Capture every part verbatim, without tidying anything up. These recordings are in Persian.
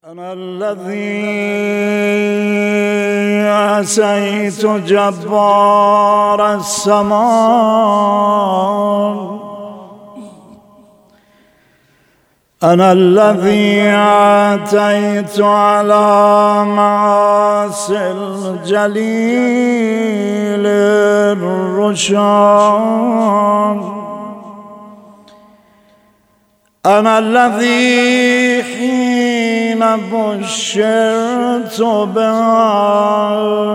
أنا الذي عصيت جبار السماء، أنا الذي أتيت على معاصي الجليل الرشاد، أنا الذي حين بشرت بها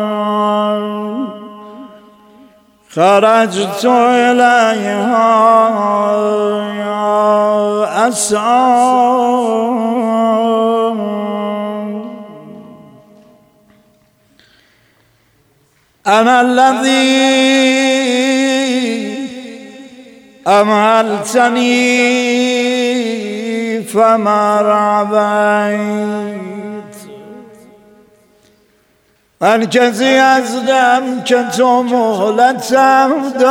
خرجت إليها أسعى، أنا الذي أمهلتني فما رعبيت، من کسی هستم که تو مهلتم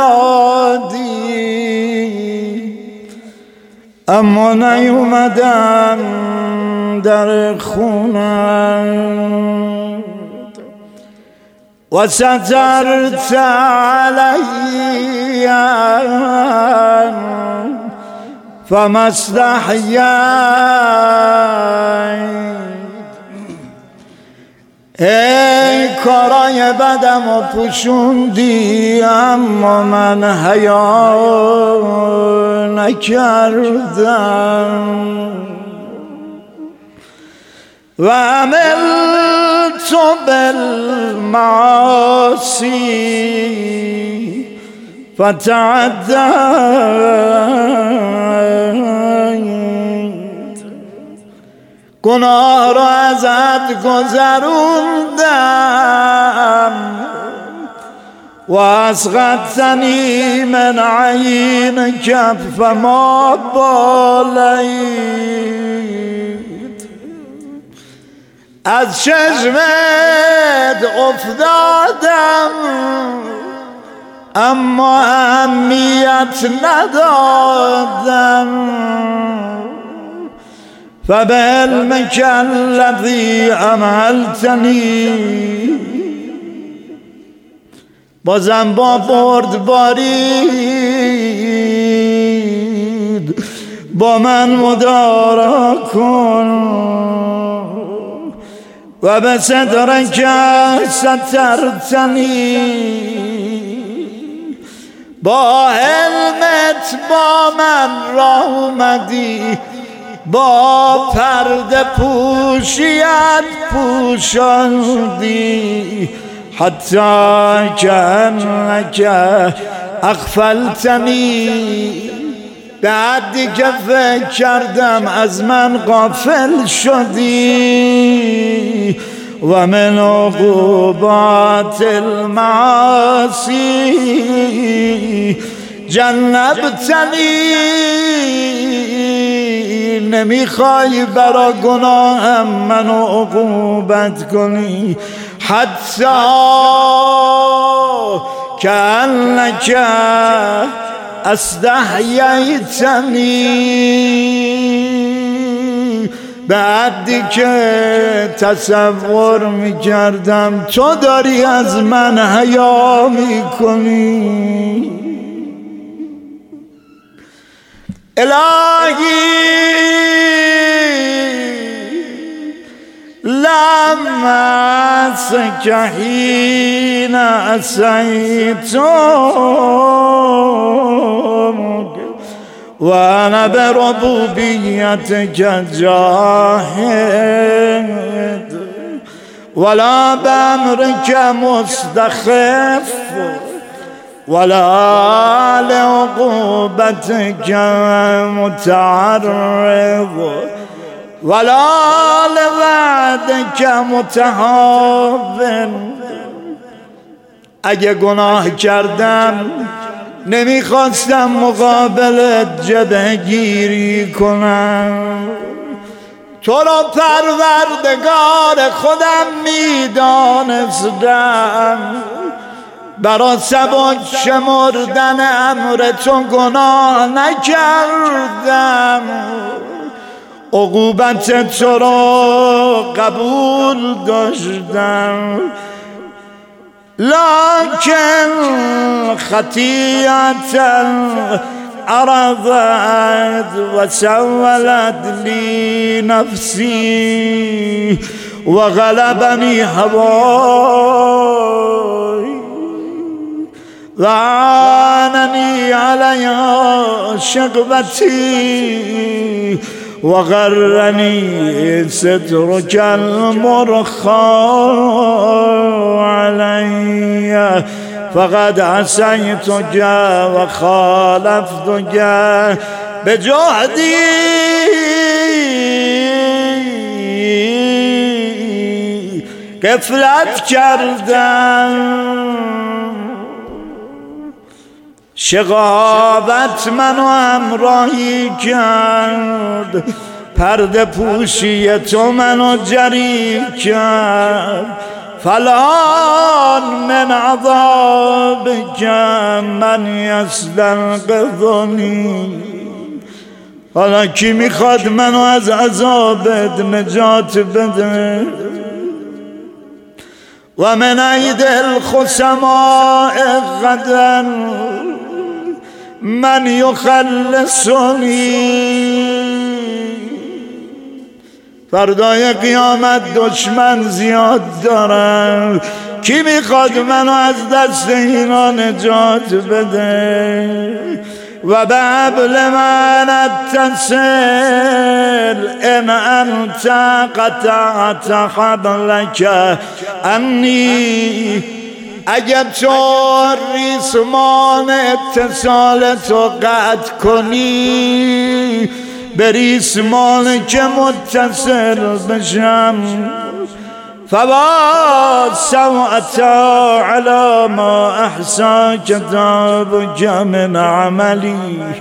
دادی، اما نیومدم در خونم و سترت علی فما استحییت. ای کارای بدم و پوشوندی اما من حیا نکردم، و عملت بالمعاصی فتعدیت، گناه را ازت گذروندم و اسقطتنی من عینک فما بالیت، از چشمت افتادم اما اهمیت ندادم، فبعلمك الذي امهلتنی. بازم با بردبارید با من مدارا کن و به صدرک سترتنی، با علمت با من راه اومدی، با پرده پوشیت پوشاندی، حتی کأنک اغفلتنی، به حدی که فکر کردم از من غافل شدی، و من عقوبات المعاصی جنبتنی، نمیخوای برا گناهم منو عقوبت کنی، حتی کأنک استحییتنی، به حدی که تصور میکردم تو داری از من حیا میکنی. الهی لم أعصك حين عصيتك وأنا بربوبيتك جاحد، ولا بأمرك مستخف، ولا لعقوبتك متعرض، ولا لوعدك متهاون. اگه گناه کردم نمیخواستم مقابلت جبهه گیری کنم، تو را پروردگار خودم میدانستم، برا سبک شمردن امر تو گناه نکردم. عقوبت تو را قبول داشتم، لكن خطيئة عرضت وسولت لي نفسي وغلبني هواي وعانني عليها شقبتي وغرني سترك المرخى علي فقد عصيتك وخالفتك بجهدي غفلت کردم، شقاوت منو همراهی کرد، پرده پوشی تو منو جری کرد، فلان من عذابك من یستنقذنی. حالا کی میخواد منو از عذابت نجات بده؟ و من عید الخصماء غدا من یخلصنی. فردای قیامت دشمن زیاد دارن، کی میخواد منو از دست اینا نجات بده؟ و به حبل من اتصل ان انت قطعت حبلک انی. اگر تو ریسمان اتصال تو قطع کنی، به ریسمان که متصل بشم، فوا سوءت على ما احصى كتابك من عملی.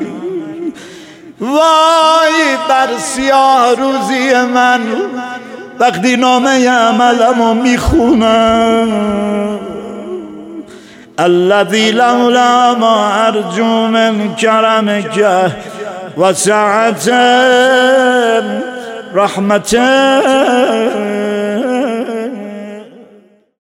وای بر سیاه روزی من وقتی نامه عملمو میخونم. الذي لولا ما ارجو من کرمك وسعة رحمتك